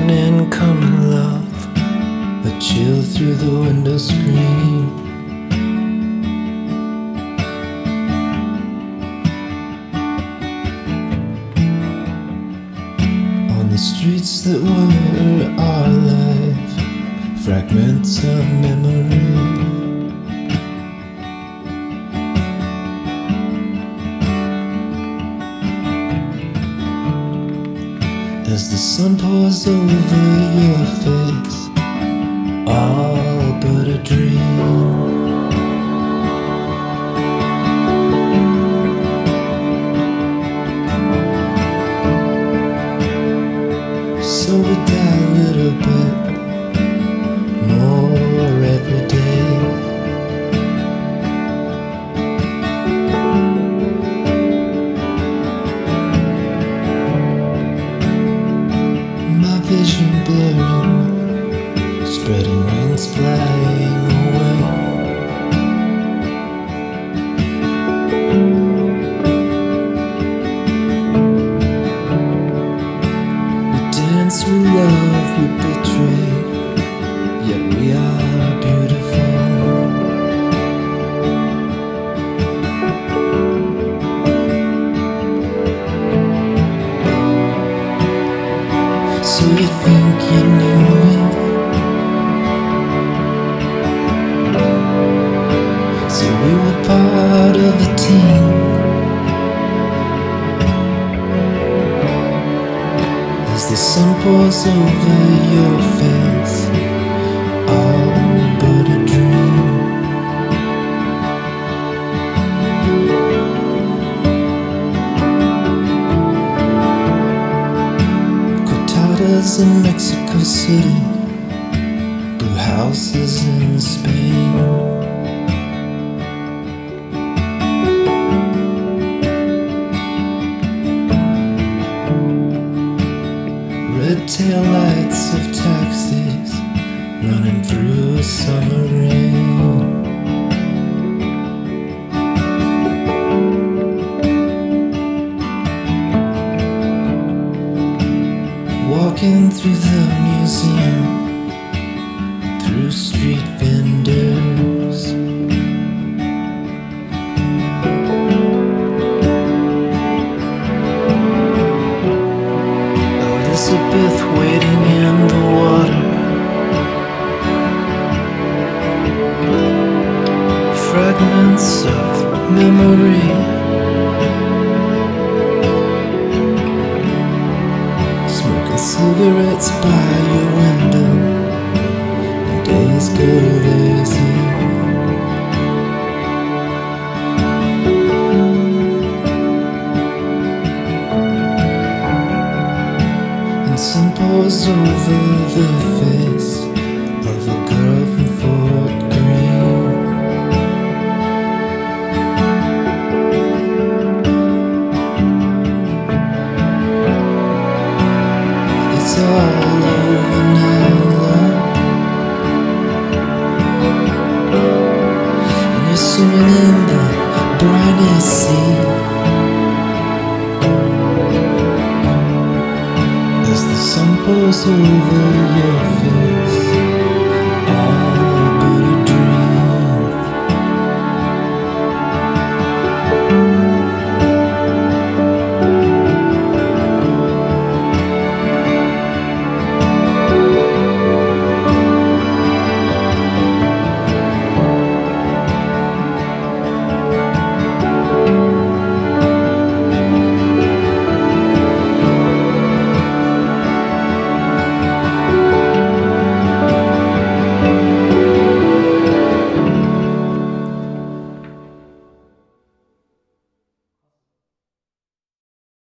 an incoming love, a chill through the window screen. On the streets that were our life, fragments of memory. As the sun pours over your face, all but a dream. So we die a little bit more every day. My vision blurring, spreading wings flying away. We dance, we love, we betray, yet we are beautiful. So you think you know me? So we were part of a team. As the sun pours over your face, all but a dream. Cortadas in Mexico City, blue houses in Spain. Red tail lights of taxis running through a summer rain. Walking through the museum, through street vendors. Elizabeth waiting in the water, fragments of memory. Smoking cigarettes by your window, and days go lazy. And sun pours over the face of a girl from Fort Greene. It's all over now, love, and you're swimming in the briny sea. As the sun pours over your